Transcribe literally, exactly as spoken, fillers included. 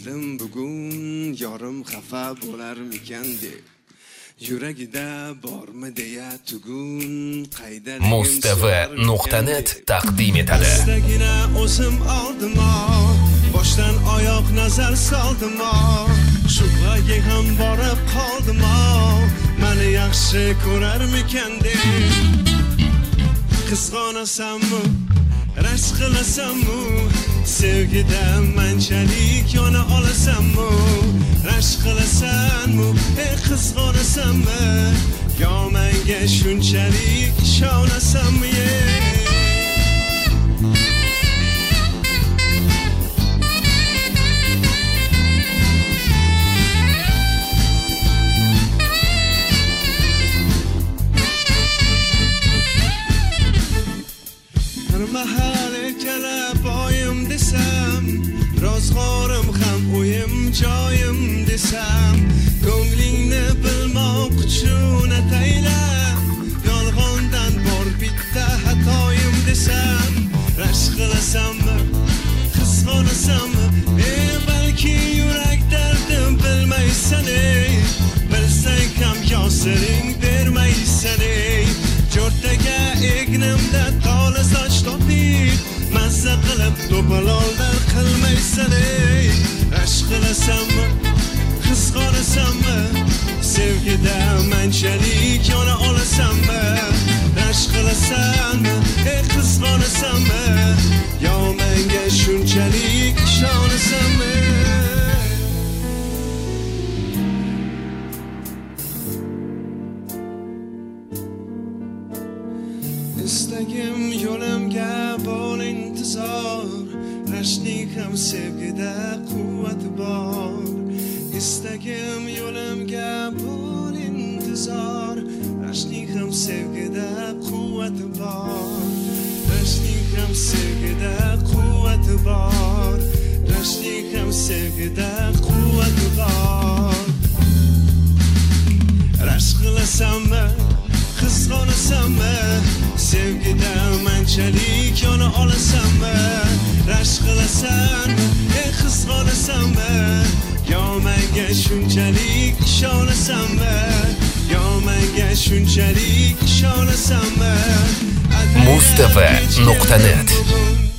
Keldim bugun yorim xafa bo'larmikan deb. Yuragida bormi deya tugun qayda Mustv nuqta net taqdim etadi. Astagina o'zim oldim, boshdan oyoq nazar soldim, shubhaga ham borib qoldim, meni yaxshi ko'rarmikan deb. Qizg'onasanmi, rashk qilasanmi, sevgida manchalik yona olasanmi, rashk qilasanmi, ey qizg'onasanmi, yo menga shunchalik ishonasanmi? Mahal kelib boyim desam, rozg'orim ham o'yim joyim desam, ko'nglingni bilmoq uchun ataylab, yolg'ondan bor bitta xatoyim desam, rashk qilasanmi, qizg'onasanmi, ey balki yurak dardim bilmaysan, ey bilsang ham yosiring bermaysan, ey jo'rtaga egnimda tola soch topib, mazza qilib to'polonlar qilmaysan, ey rashk qilasanmi, qizg'onasanmi, sevgida manchalik yona olasanmi, rashk qilasanmi, ey qizg'onasanmi, yo menga shunchalik ishonasanmi? Istagim yo'limga bol intizor, rashkning ham sevgida quvvati bor. Istagim yo'limga bol intizor, rashkning ham sevgida quvvati bor. Rashkning ham sevgida quvvati bor. Rashkning ham sevgida quvvati bor. Rashk qilasanmi, qizg'onasanmi, sevgida manchalik yona olasanmi, rashk qilasanmi, ey qizg'onasanmi, yo menga shunchalik ishonasanmi, yo menga shunchalik ishonasanmi? Mustv nuqta net